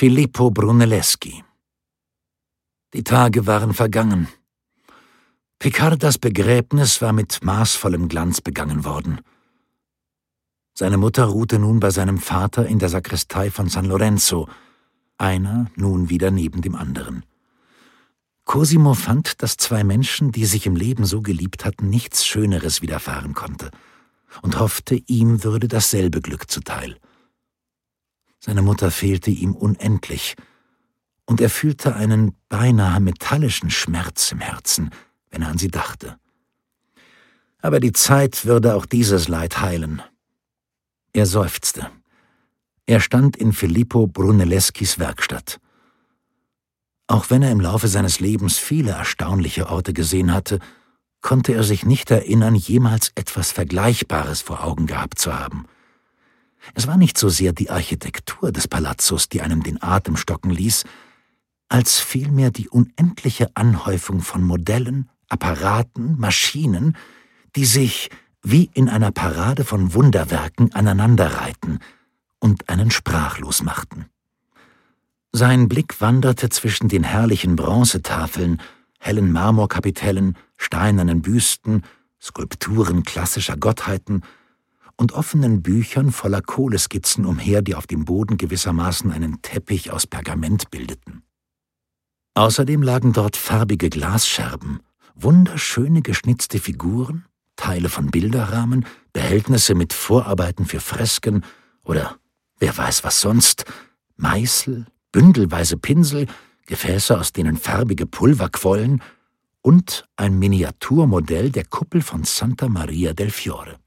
Filippo Brunelleschi. Die Tage waren vergangen. Picardas Begräbnis war mit maßvollem Glanz begangen worden. Seine Mutter ruhte nun bei seinem Vater in der Sakristei von San Lorenzo, einer nun wieder neben dem anderen. Cosimo fand, dass zwei Menschen, die sich im Leben so geliebt hatten, nichts Schöneres widerfahren konnte, und hoffte, ihm würde dasselbe Glück zuteil. Seine Mutter fehlte ihm unendlich, und er fühlte einen beinahe metallischen Schmerz im Herzen, wenn er an sie dachte. Aber die Zeit würde auch dieses Leid heilen. Er seufzte. Er stand in Filippo Brunelleschis Werkstatt. Auch wenn er im Laufe seines Lebens viele erstaunliche Orte gesehen hatte, konnte er sich nicht erinnern, jemals etwas Vergleichbares vor Augen gehabt zu haben. Es war nicht so sehr die Architektur des Palazzos, die einem den Atem stocken ließ, als vielmehr die unendliche Anhäufung von Modellen, Apparaten, Maschinen, die sich wie in einer Parade von Wunderwerken aneinanderreihten und einen sprachlos machten. Sein Blick wanderte zwischen den herrlichen Bronzetafeln, hellen Marmorkapitellen, steinernen Büsten, Skulpturen klassischer Gottheiten und offenen Büchern voller Kohleskizzen umher, die auf dem Boden gewissermaßen einen Teppich aus Pergament bildeten. Außerdem lagen dort farbige Glasscherben, wunderschöne geschnitzte Figuren, Teile von Bilderrahmen, Behältnisse mit Vorarbeiten für Fresken oder wer weiß was sonst, Meißel, bündelweise Pinsel, Gefäße, aus denen farbige Pulver quollen, und ein Miniaturmodell der Kuppel von Santa Maria del Fiore.